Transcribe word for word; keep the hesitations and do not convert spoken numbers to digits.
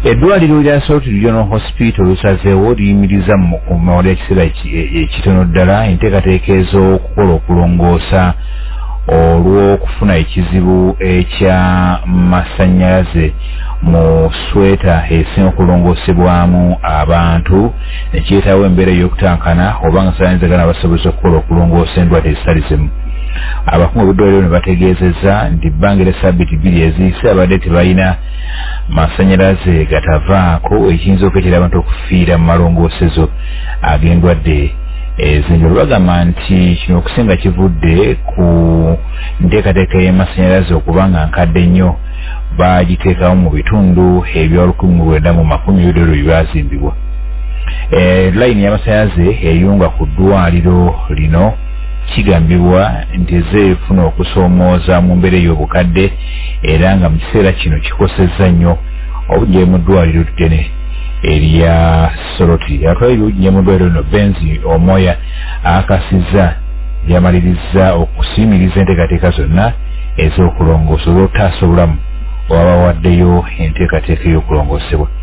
eddwaliro lya Soroti Regional Hospital lusazeewo liyimiriza mu mawulire ekiseera ekitono ddala enteekateeka ez'okukola okulongoosa olw'okufuna ekizibu eky'amasannyalaze mu sweta esinga okulongoosebwamu abantu nekyetaawo embeera y'okutankana oba nga sayanzagana basobozesa okukola okulongoosa endwadde ezitali zimu. Abakungu b'eddwaliro ne bategeezezza nti ebbanga lya ssabbiiti bbiri eziyise abadde tebalina masannyalaze gatavaako ekiyinza okweetera abantu okufiira mu malongoosezo ag'endwadde ezenjolo. Bagamba nti kino okusinga kivudde ku nteekateeka y'amasannyalaze okuba nga nkadde nnyo bagiteekawo mu bitundu ebya lukumi mu lwenda mu makumi ebyo bye byazimbibwa. Layini y'amasannyalaze eyunga ku ddwaliro lino kigambibwa nti ezeefuna okusoomooza mu mbeera ey'obukadde era nga mu kiseera kino kikosezza nnyo obujja mu ddwaliro ddene erya Soroti. Atwaliro ujja mu ddwaliro lino Benzi Omoya akasizza yamaliriza okusiimiriza enteekateeka zonna ez'okulongoosa olw'otaasa obulamu owabawaddeyo enteekateeka y'okulongoosebwa.